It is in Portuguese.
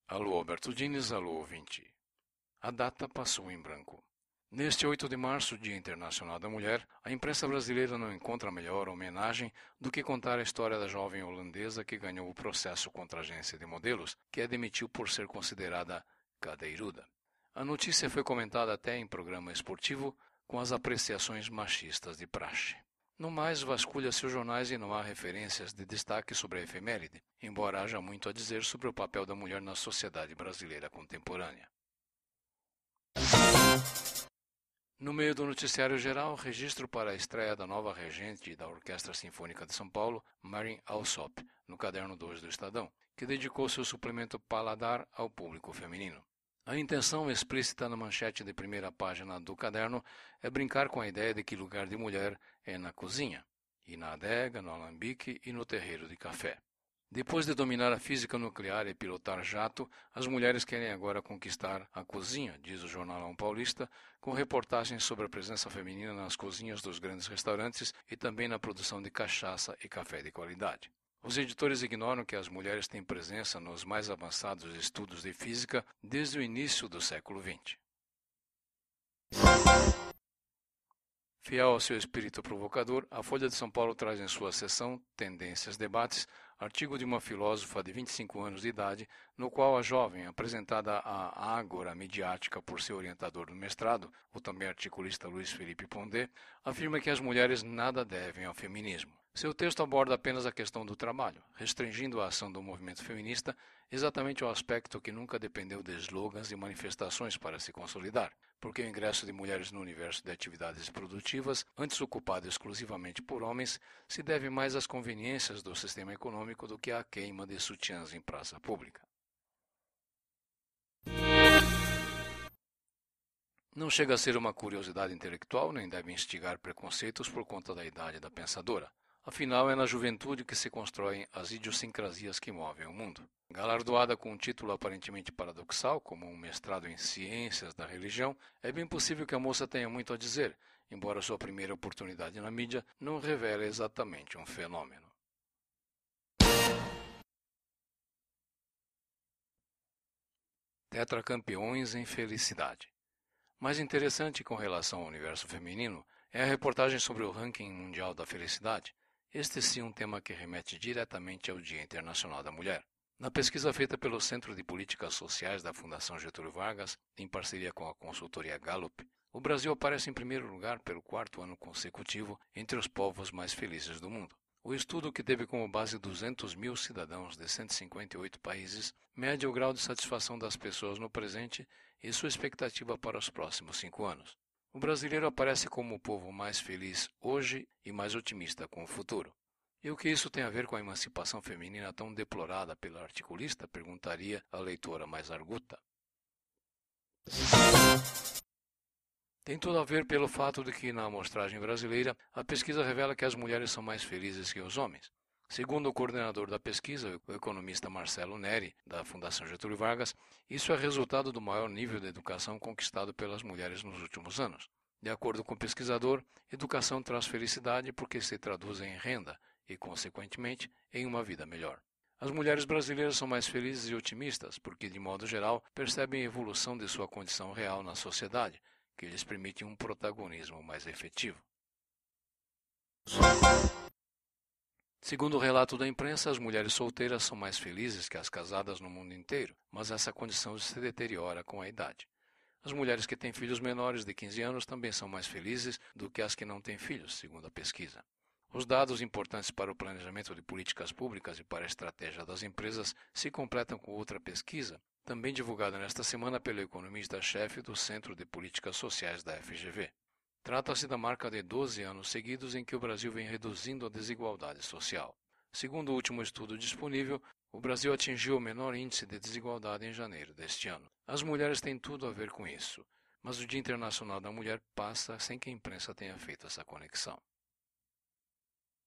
Alô, Alberto Diniz, alô, ouvinte. A data passou em branco. Neste 8 de março, Dia Internacional da Mulher, a imprensa brasileira não encontra melhor homenagem do que contar a história da jovem holandesa que ganhou o processo contra a agência de modelos, que a demitiu por ser considerada cadeiruda. A notícia foi comentada até em programa esportivo com as apreciações machistas de praxe. No mais, vasculha-se os jornais e não há referências de destaque sobre a efeméride, embora haja muito a dizer sobre o papel da mulher na sociedade brasileira contemporânea. No meio do noticiário geral, registro para a estreia da nova regente da Orquestra Sinfônica de São Paulo, Marin Alsop, no caderno 2 do Estadão, que dedicou seu suplemento Paladar ao público feminino. A intenção explícita na manchete de primeira página do caderno é brincar com a ideia de que lugar de mulher é na cozinha, e na adega, no alambique e no terreiro de café. Depois de dominar a física nuclear e pilotar jato, as mulheres querem agora conquistar a cozinha, diz o Jornalão Paulista, com reportagens sobre a presença feminina nas cozinhas dos grandes restaurantes e também na produção de cachaça e café de qualidade. Os editores ignoram que as mulheres têm presença nos mais avançados estudos de física desde o início do século XX. Fiel ao seu espírito provocador, a Folha de São Paulo traz em sua seção Tendências Debates, artigo de uma filósofa de 25 anos de idade, no qual a jovem, apresentada à ágora midiática por seu orientador do mestrado, o também articulista Luiz Felipe Pondé, afirma que as mulheres nada devem ao feminismo. Seu texto aborda apenas a questão do trabalho, restringindo a ação do movimento feminista exatamente ao aspecto que nunca dependeu de slogans e manifestações para se consolidar, porque o ingresso de mulheres no universo de atividades produtivas, antes ocupado exclusivamente por homens, se deve mais às conveniências do sistema econômico do que à queima de sutiãs em praça pública. Não chega a ser uma curiosidade intelectual, nem deve instigar preconceitos por conta da idade da pensadora. Afinal, é na juventude que se constroem as idiosincrasias que movem o mundo. Galardoada com um título aparentemente paradoxal, como um mestrado em Ciências da Religião, é bem possível que a moça tenha muito a dizer, embora sua primeira oportunidade na mídia não revele exatamente um fenômeno. Tetracampeões em felicidade. Mais interessante com relação ao universo feminino é a reportagem sobre o ranking mundial da felicidade. Este sim um tema que remete diretamente ao Dia Internacional da Mulher. Na pesquisa feita pelo Centro de Políticas Sociais da Fundação Getúlio Vargas, em parceria com a consultoria Gallup, o Brasil aparece em primeiro lugar pelo quarto ano consecutivo entre os povos mais felizes do mundo. O estudo, que teve como base 200 mil cidadãos de 158 países, mede o grau de satisfação das pessoas no presente e sua expectativa para os próximos 5 anos. O brasileiro aparece como o povo mais feliz hoje e mais otimista com o futuro. E o que isso tem a ver com a emancipação feminina tão deplorada pela articulista? Perguntaria a leitora mais arguta. Tem tudo a ver pelo fato de que, na amostragem brasileira, a pesquisa revela que as mulheres são mais felizes que os homens. Segundo o coordenador da pesquisa, o economista Marcelo Neri, da Fundação Getúlio Vargas, isso é resultado do maior nível de educação conquistado pelas mulheres nos últimos anos. De acordo com o pesquisador, educação traz felicidade porque se traduz em renda e, consequentemente, em uma vida melhor. As mulheres brasileiras são mais felizes e otimistas porque, de modo geral, percebem a evolução de sua condição real na sociedade, que lhes permite um protagonismo mais efetivo. Segundo o relato da imprensa, as mulheres solteiras são mais felizes que as casadas no mundo inteiro, mas essa condição se deteriora com a idade. As mulheres que têm filhos menores de 15 anos também são mais felizes do que as que não têm filhos, segundo a pesquisa. Os dados importantes para o planejamento de políticas públicas e para a estratégia das empresas se completam com outra pesquisa, também divulgada nesta semana pelo economista-chefe do Centro de Políticas Sociais da FGV. Trata-se da marca de 12 anos seguidos em que o Brasil vem reduzindo a desigualdade social. Segundo o último estudo disponível, o Brasil atingiu o menor índice de desigualdade em janeiro deste ano. As mulheres têm tudo a ver com isso, mas o Dia Internacional da Mulher passa sem que a imprensa tenha feito essa conexão.